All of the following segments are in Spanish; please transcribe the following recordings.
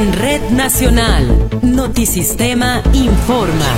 En Red Nacional, Notisistema informa.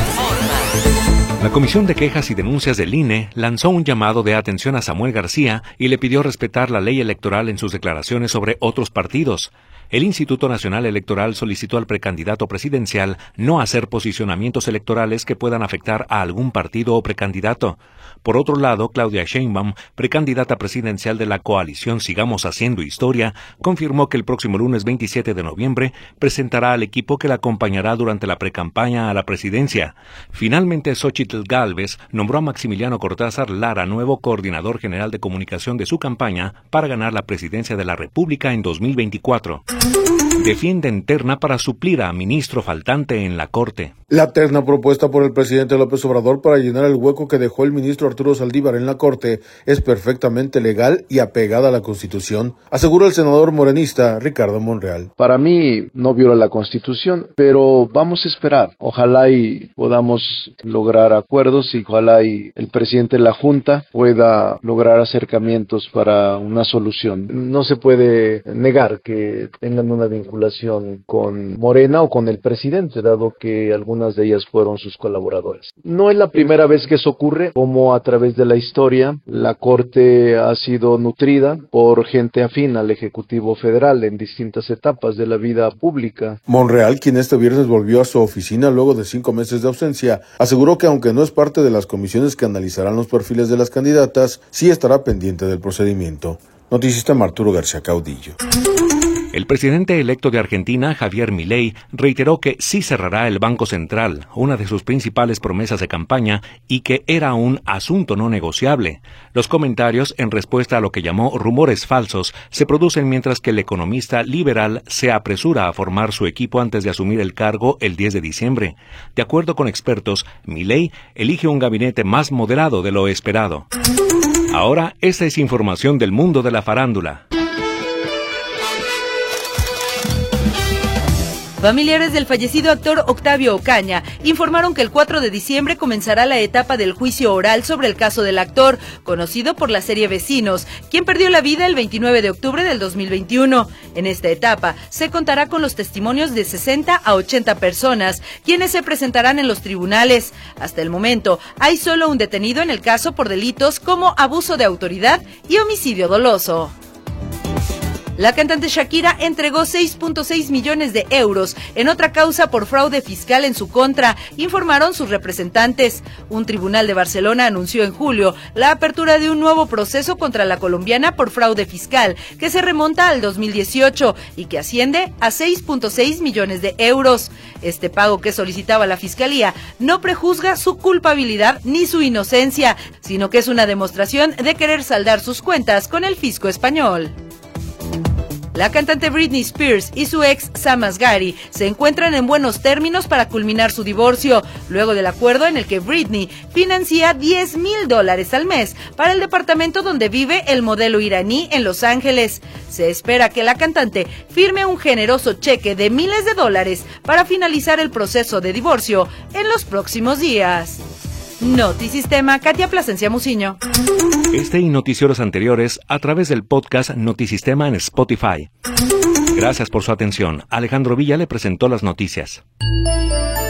La Comisión de Quejas y Denuncias del INE lanzó un llamado de atención a Samuel García y le pidió respetar la ley electoral en sus declaraciones sobre otros partidos. El Instituto Nacional Electoral solicitó al precandidato presidencial no hacer posicionamientos electorales que puedan afectar a algún partido o precandidato. Por otro lado, Claudia Sheinbaum, precandidata presidencial de la coalición Sigamos Haciendo Historia, confirmó que el próximo lunes 27 de noviembre presentará al equipo que la acompañará durante la precampaña a la presidencia. Finalmente, Xóchitl Gálvez nombró a Maximiliano Cortázar Lara nuevo coordinador general de comunicación de su campaña para ganar la presidencia de la República en 2024. Defienden terna para suplir a ministro faltante en la Corte. La terna propuesta por el presidente López Obrador para llenar el hueco que dejó el ministro Arturo Saldívar en la Corte es perfectamente legal y apegada a la Constitución, aseguró el senador morenista Ricardo Monreal. Para mí no viola la Constitución, pero vamos a esperar. Ojalá y podamos lograr acuerdos y ojalá y el presidente de la Junta pueda lograr acercamientos para una solución. No se puede negar que tengan una vinculación con Morena o con el presidente, dado que algunas de ellas fueron sus colaboradores. No es la primera vez que eso ocurre, como a través de la historia la Corte ha sido nutrida por gente afín al Ejecutivo Federal en distintas etapas de la vida pública. Monreal, quien este viernes volvió a su oficina luego de 5 meses de ausencia, aseguró que aunque no es parte de las comisiones que analizarán los perfiles de las candidatas, sí estará pendiente del procedimiento. Notisistema Arturo García Caudillo. El presidente electo de Argentina, Javier Milei, reiteró que sí cerrará el Banco Central, una de sus principales promesas de campaña, y que era un asunto no negociable. Los comentarios, en respuesta a lo que llamó rumores falsos, se producen mientras que el economista liberal se apresura a formar su equipo antes de asumir el cargo el 10 de diciembre. De acuerdo con expertos, Milei elige un gabinete más moderado de lo esperado. Ahora, esta es información del mundo de la farándula. Familiares del fallecido actor Octavio Ocaña informaron que el 4 de diciembre comenzará la etapa del juicio oral sobre el caso del actor, conocido por la serie Vecinos, quien perdió la vida el 29 de octubre del 2021. En esta etapa se contará con los testimonios de 60 a 80 personas, quienes se presentarán en los tribunales. Hasta el momento, hay solo un detenido en el caso por delitos como abuso de autoridad y homicidio doloso. La cantante Shakira entregó 6.6 millones de euros en otra causa por fraude fiscal en su contra, informaron sus representantes. Un tribunal de Barcelona anunció en julio la apertura de un nuevo proceso contra la colombiana por fraude fiscal, que se remonta al 2018 y que asciende a 6.6 millones de euros. Este pago que solicitaba la fiscalía no prejuzga su culpabilidad ni su inocencia, sino que es una demostración de querer saldar sus cuentas con el fisco español. La cantante Britney Spears y su ex Sam Asghari se encuentran en buenos términos para culminar su divorcio, luego del acuerdo en el que Britney financia $10,000 al mes para el departamento donde vive el modelo iraní en Los Ángeles. Se espera que la cantante firme un generoso cheque de miles de dólares para finalizar el proceso de divorcio en los próximos días. Notisistema, Katia Plasencia Muciño. Este y noticieros anteriores a través del podcast Notisistema en Spotify. Gracias por su atención. Alejandro Villa le presentó las noticias.